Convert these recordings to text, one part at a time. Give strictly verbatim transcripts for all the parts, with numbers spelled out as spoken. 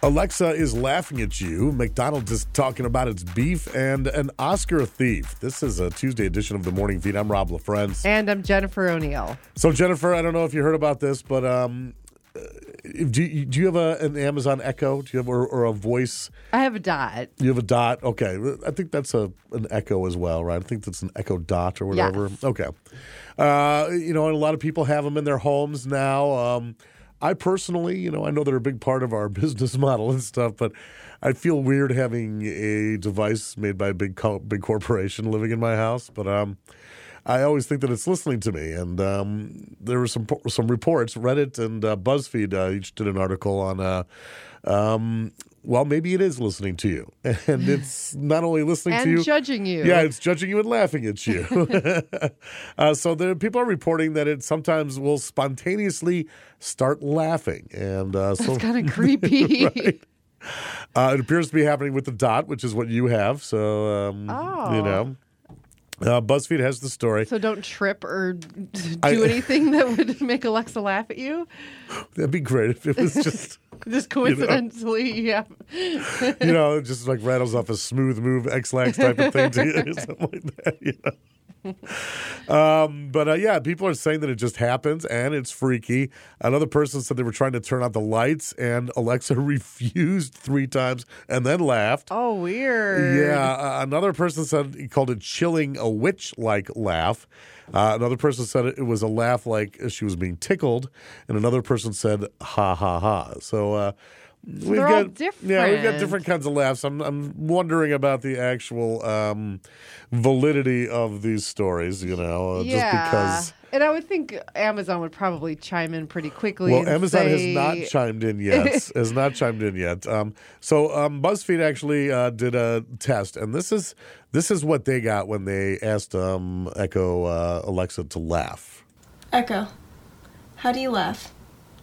Alexa is laughing at you. McDonald's is talking about its beef and an Oscar thief. This is a Tuesday edition of the Morning Feed. I'm Rob LaFrance. And I'm Jennifer O'Neill. So, Jennifer, I don't know if you heard about this, but um, do, you, do you have a, an Amazon Echo? Do you have or, or a voice? I have a Dot. You have a Dot? Okay. I think that's a an Echo as well, right? I think that's an Echo Dot or whatever. Yes. Okay. Uh, you know, and a lot of people have them in their homes now. Um I personally, you know, I know they're a big part of our business model and stuff, but I feel weird having a device made by a big co- big corporation living in my house. But um, I always think that it's listening to me. And um, there were some some reports. Reddit and uh, BuzzFeed uh, each did an article on, uh, um, well, maybe it is listening to you. And it's not only listening and to you. And judging you. Yeah, it's judging you and laughing at you. uh, so there, people are reporting that it sometimes will spontaneously start laughing. And uh, so, That's kind of creepy. Right? Uh, it appears to be happening with the Dot, which is what you have. So, um, oh. you know. Uh, BuzzFeed has the story. So don't trip or do I, anything that would make Alexa laugh at you? That'd be great if it was just... just coincidentally, you know, yeah. You know, it just like rattles off a smooth move, X-Lax type of thing to you or something like that, you know. Um, but uh, yeah, people are saying that it just happens and it's freaky. Another person said they were trying to turn out the lights and Alexa refused three times and then laughed. Oh, weird. Yeah. Uh, another person said he called it chilling a witch-like laugh. Uh, another person said it was a laugh like she was being tickled. And another person said, ha, ha, ha. So, uh, So we've they're got all different. Yeah, we've got different kinds of laughs. I'm I'm wondering about the actual um, validity of these stories, you know, uh, Yeah. just because. And I would think Amazon would probably chime in pretty quickly. Well, and Amazon say... has not chimed in yet. has not chimed in yet. Um, so um, BuzzFeed actually uh, did a test, and this is this is what they got when they asked um, Echo uh, Alexa to laugh. Echo, how do you laugh?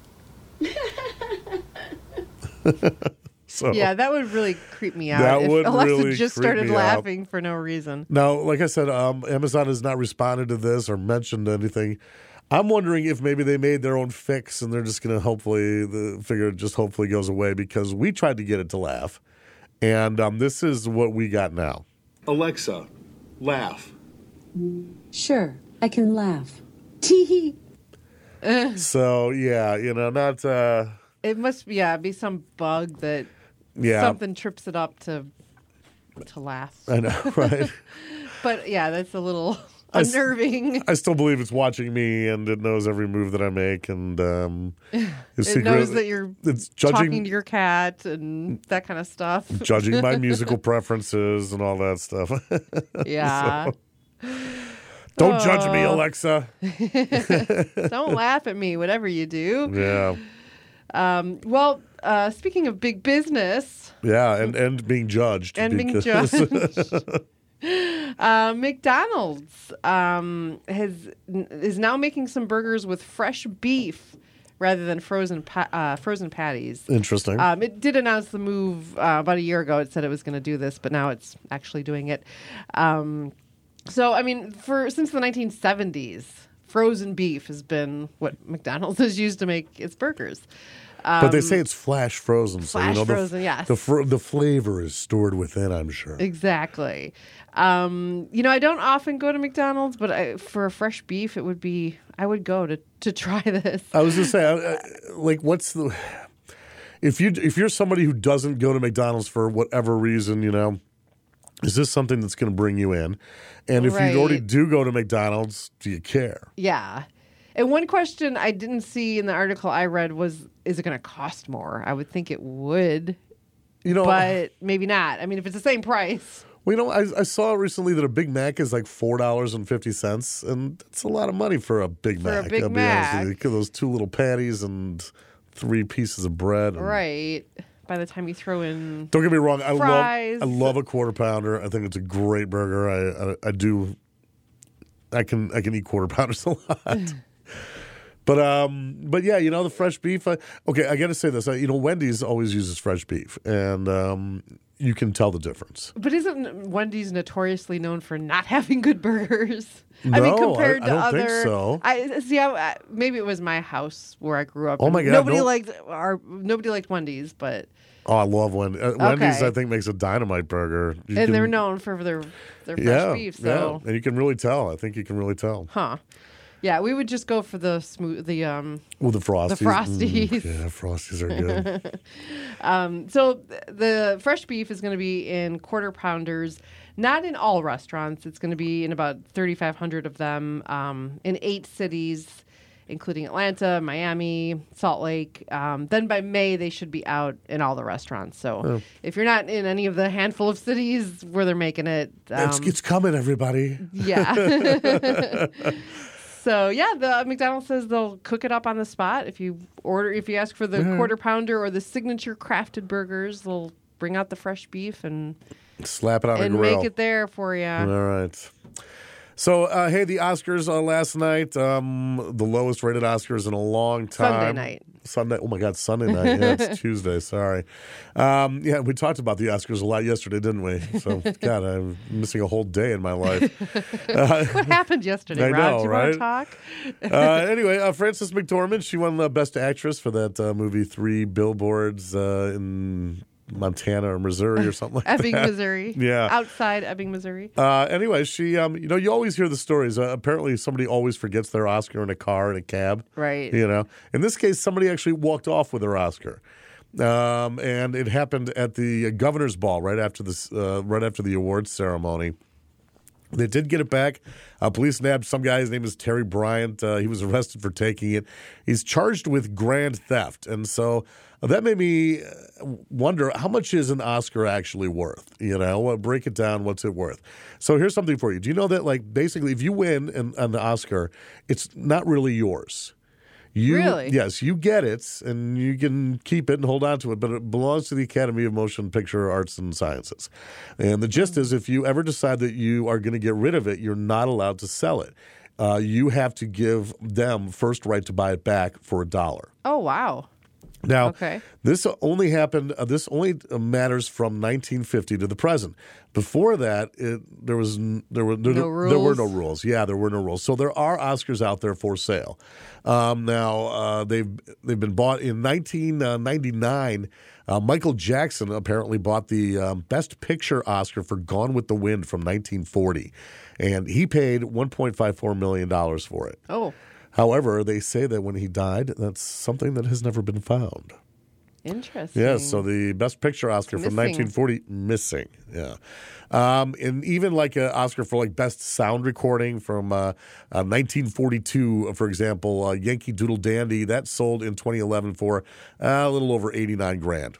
So, yeah, that would really creep me out. That if would Alexa really just creep started me laughing for no reason. Now, like I said, um, Amazon has not responded to this or mentioned anything. I'm wondering if maybe they made their own fix and they're just going to hopefully the figure just hopefully goes away because we tried to get it to laugh, and um, this is what we got now. Alexa, laugh. Sure, I can laugh. Tee So yeah, you know, not. Uh, It must be yeah, be some bug that yeah, something trips it up to to laugh. I know, right? But yeah, that's a little I s- unnerving. I still believe it's watching me and it knows every move that I make, and um, it's It knows that you're it's talking judging to your cat and that kind of stuff. judging my musical preferences and all that stuff. Yeah. So, don't judge me, Oh. Alexa. Don't laugh at me, whatever you do. Yeah. Um, well, uh, speaking of big business Yeah, and, and being judged. and being because- judged, uh, McDonald's um, has is now making some burgers with fresh beef rather than frozen pa- uh, frozen patties. Interesting. Um, it did announce the move uh, about a year ago. It said it was going to do this, but now it's actually doing it. Um, so, I mean, for since the nineteen seventies, frozen beef has been what McDonald's has used to make its burgers. Um, but they say it's flash frozen. flash so, you know, frozen, the, yes. The, fr- the flavor is stored within, I'm sure. Exactly. Um, you know, I don't often go to McDonald's, but I, for a fresh beef, it would be, I would go to, to try this. I was going to say, uh, uh, like, what's the... If, you, if you're somebody who doesn't go to McDonald's for whatever reason, you know, is this something that's going to bring you in? And if Right. you already do go to McDonald's, do you care? Yeah. And one question I didn't see in the article I read was, is it going to cost more? I would think it would, You know, but maybe not. I mean, if it's the same price. well, you know, I, I saw recently that a Big Mac is like four dollars and fifty cents, and that's a lot of money for a Big For a Mac. Big I'll be honest with you. Mac. Those two little patties and three pieces of bread. And, Right. By the time you throw in... Don't get me wrong. I Fries. love I love a quarter pounder. I think it's a great burger. I I, I do. I can I can eat quarter pounders a lot. But um, but yeah, you know the fresh beef. Uh, okay, I got to say this. Uh, you know, Wendy's always uses fresh beef, and um, you can tell the difference. But isn't Wendy's notoriously known for not having good burgers? No, I mean, compared I- I to don't other, think so. I see. I, maybe it was my house where I grew up. Oh my and God, Nobody no. liked our nobody liked Wendy's, but Oh, I love Wendy's. Uh, Wendy's, Okay. I think, makes a dynamite burger. You and can- they're known for their their fresh yeah, beef. So, yeah, and you can really tell. I think you can really tell. huh? Yeah, we would just go for the smooth, the um. Well, the Frosties. Frosties. Mm, yeah, Frosties are good. Um, so th- the fresh beef is going to be in quarter pounders, not in all restaurants. It's going to be in about thirty-five hundred of them um, in eight cities, including Atlanta, Miami, Salt Lake. Um, then by May, they should be out in all the restaurants. So if you're not in any of the handful of cities where they're making it, um, it's, it's coming, everybody. yeah. So yeah, the McDonald's says they'll cook it up on the spot. If you order, if you ask for the quarter pounder or the signature crafted burgers, they'll bring out the fresh beef and Slap it on and a grill. make it there for you. All right. So, uh, hey, the Oscars uh, last night, um, the lowest rated Oscars in a long time. Sunday night. Sunday. Oh, my God, Sunday night. Yeah, it's Tuesday. Sorry. Um, yeah, we talked about the Oscars a lot yesterday, didn't we? So, God, I'm missing a whole day in my life. What happened yesterday, I Rob? know, Do you right? want to talk? uh, anyway, uh, Frances McDormand, she won the Best Actress for that uh, movie, Three Billboards uh, in Montana or Missouri or something like Ebbing, that. Missouri. Yeah. Outside Ebbing, Missouri. Uh, anyway, she, um, you know, you always hear the stories. Uh, apparently, somebody always forgets their Oscar in a car, in a cab. Right. You know, in this case, somebody actually walked off with their Oscar, um, and it happened at the governor's ball right after this, uh, right after the awards ceremony. They did get it back. Uh, police nabbed some guy. His name is Terry Bryant. Uh, he was arrested for taking it. He's charged with grand theft. And so uh, that made me wonder, how much is an Oscar actually worth? You know, well, break it down. What's it worth? So here's something for you. Do you know that, like, basically, if you win an, an Oscar, it's not really yours. You, Really? Yes, you get it, and you can keep it and hold on to it, but it belongs to the Academy of Motion Picture Arts and Sciences. And the gist is, if you ever decide that you are going to get rid of it, you're not allowed to sell it. Uh, you have to give them first right to buy it back for a dollar. Oh, wow. Now, Okay. this only happened. Uh, this only matters from nineteen fifty to the present. Before that, it, there was n- there were there, No there were rules? no rules. Yeah, there were no rules. So there are Oscars out there for sale. Um, now uh, they've they've been bought in nineteen ninety-nine. Uh, Michael Jackson apparently bought the um, Best Picture Oscar for Gone with the Wind from nineteen forty, and he paid one point five four million dollars for it. Oh, However, they say that when he died, that's something that has never been found. interesting. Yeah, so the Best Picture Oscar from Missing. nineteen forty, missing. Yeah. Um, and even like an Oscar for like Best Sound Recording from uh, uh, nineteen forty-two, for example, uh, Yankee Doodle Dandy, that sold in twenty eleven for uh, a little over eighty-nine grand.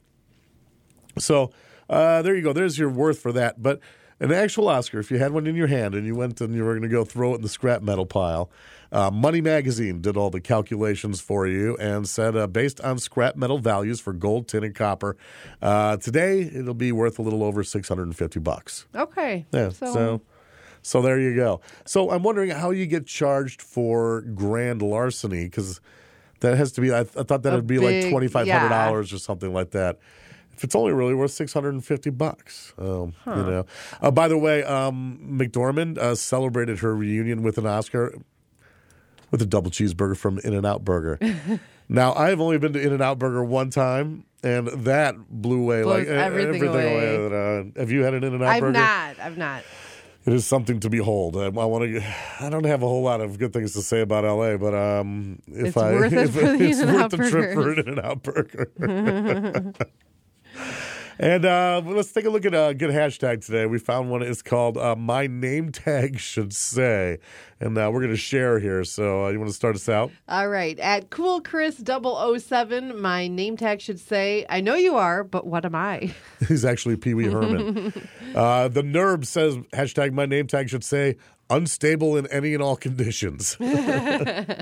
So uh, there you go. There's your worth for that. But an actual Oscar, if you had one in your hand and you went and you were going to go throw it in the scrap metal pile, uh, Money Magazine did all the calculations for you and said uh, based on scrap metal values for gold, tin, and copper, uh, today it'll be worth a little over six hundred fifty bucks. Okay. Yeah, so, so so there you go. So I'm wondering how you get charged for grand larceny, because that has to be, I, th- I thought that A would be like big- twenty-five hundred dollars or something like that. If it's only really worth six hundred fifty bucks, um, you know. Uh, by the way, um, McDormand uh, celebrated her reunion with an Oscar with a double cheeseburger from In-N-Out Burger. Now, I've only been to In-N-Out Burger one time, and that blew away Blows like e- everything away. Uh, have you had an In-N-Out I've Burger? not. I've not. It is something to behold. I, I want to. I don't have a whole lot of good things to say about L A, but um, if It's I, worth it if, for the it's In-N-Out worth the trip for burgers. an In-N-Out Burger. And uh, let's take a look at a good hashtag today. We found one. It's called uh, My Name Tag Should Say. And uh, we're going to share here. So uh, you want to start us out? All right. At Cool Chris double oh seven, my name tag should say, I know you are, but what am I? He's actually Pee Wee Herman. uh, the Nerb says, hashtag My Name Tag Should Say, unstable in any and all conditions.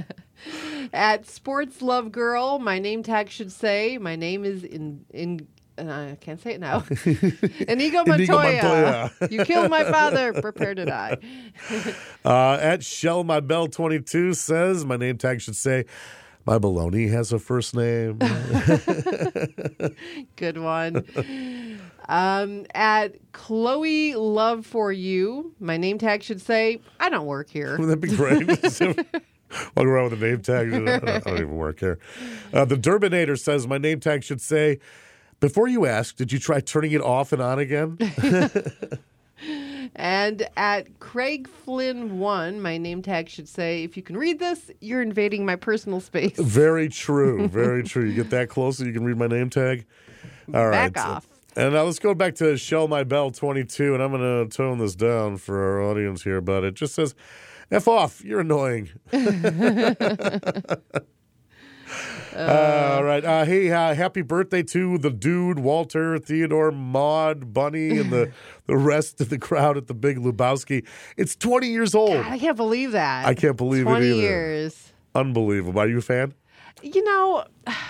At Sports Love Girl, my name tag should say, my name is in in and I can't say it now. Inigo Inigo Montoya. Montoya. You killed my father. Prepare to die. Uh, at Shell My Bell twenty-two says, my name tag should say, my baloney has a first name. Good one. Um, at Chloe Love For You, my name tag should say, I don't work here. Wouldn't that be great? Walk around with a name tag. I don't, I don't even work here. Uh, the Durbinator says, my name tag should say, before you ask, did you try turning it off and on again? And at Craig Flynn one, my name tag should say, if you can read this, you're invading my personal space. Very true. Very true. You get that close so you can read my name tag? All right. Back off. And now let's go back to Shell My Bell twenty-two, and I'm going to tone this down for our audience here, but it just says, F off, you're annoying. Uh, all right. Uh, hey, uh, happy birthday to the dude, Walter, Theodore, Maud, Bunny, and the, the rest of the crowd at the Big Lebowski. It's twenty years old. God, I can't believe that. I can't believe it twenty either. years. Unbelievable. Are you a fan? You know,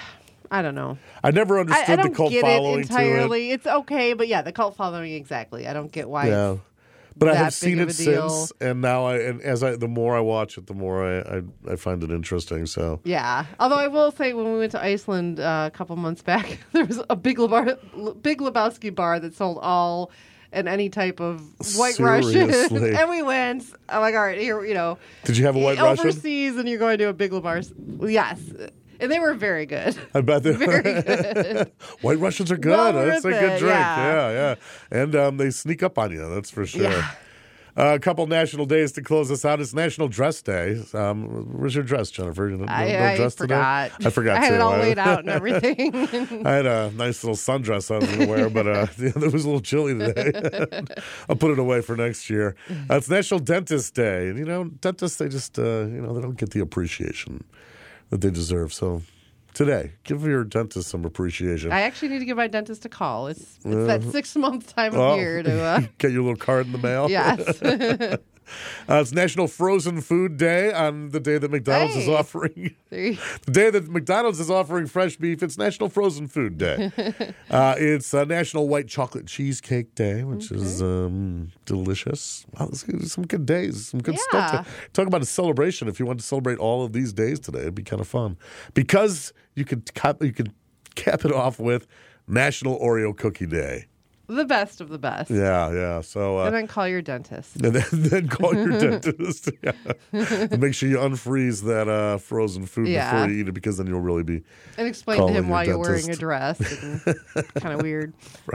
I don't know. I never I, understood I don't the cult get following it entirely. to It's okay, but yeah, the cult following, exactly. I don't get why it. Yeah. it's But I that have big seen of it a deal. since, and now I and as I the more I watch it, the more I, I, I find it interesting. So Yeah. Although I will say, when we went to Iceland uh, a couple months back, there was a Big, Lebar- Big Lebowski bar that sold all and any type of White Russian. Seriously? And we went. I'm like, all right, here, you know. Did you have a White Russian? Overseas, and you're going to a Big Lebowski. Yes. And they were very good. I bet they Very good. White Russians are good. Well That's a worth good it, drink. yeah. Yeah, yeah. And um, they sneak up on you. That's for sure. Yeah. Uh, a couple national days to close us out. It's National Dress Day. Um, where's your dress, Jennifer? You no, I, no I dress forgot. today? I forgot I had too. it all I- laid out and everything. I had a nice little sundress I was going to wear, but uh, yeah, it was a little chilly today. I'll put it away for next year. Uh, it's National Dentist Day. And, you know, dentists, they just, uh, you know, they don't get the appreciation that they deserve. So today, give your dentist some appreciation. I actually need to give my dentist a call. It's, it's that six month time of Oh, year to. Uh, get your little card in the mail. yes. Uh, it's National Frozen Food Day on the day that McDonald's is Hey. offering. There you- The day that McDonald's is offering fresh beef, it's National Frozen Food Day. uh, it's uh, National White Chocolate Cheesecake Day, which Okay. is um, delicious. Wow, this is some good days, some good Yeah. stuff. To, talk about a celebration. If you want to celebrate all of these days today, it'd be kind of fun because you could cap, you could cap it off with National Oreo Cookie Day. The best of the best. Yeah, yeah. So uh, And then call your dentist. and then, then call your dentist. Yeah. And make sure you unfreeze that uh, frozen food Yeah. before you eat it, because then you'll really be And explain to calling him your why you're wearing a dentist. dress. And kind of weird.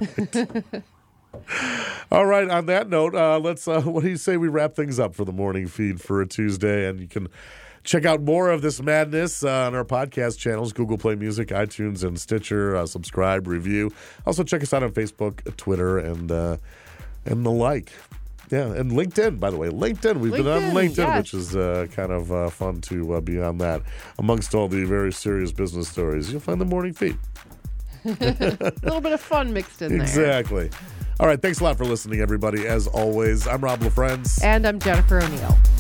All right. On that note, uh, let's. Uh, what do you say we wrap things up for the morning feed for a Tuesday? And you can check out more of this madness uh, on our podcast channels: Google Play Music, iTunes, and Stitcher. Uh, subscribe, review. Also, check us out on Facebook, Twitter, and uh, and the like. Yeah, and LinkedIn, by the way. LinkedIn. We've been on LinkedIn, LinkedIn, yes. which is uh, kind of uh, fun to uh, be on that. Amongst all the very serious business stories, you'll find the morning feed. A little bit of fun mixed in there. Exactly. All right. Thanks a lot for listening, everybody. As always, I'm Rob LaFrance. And I'm Jennifer O'Neill.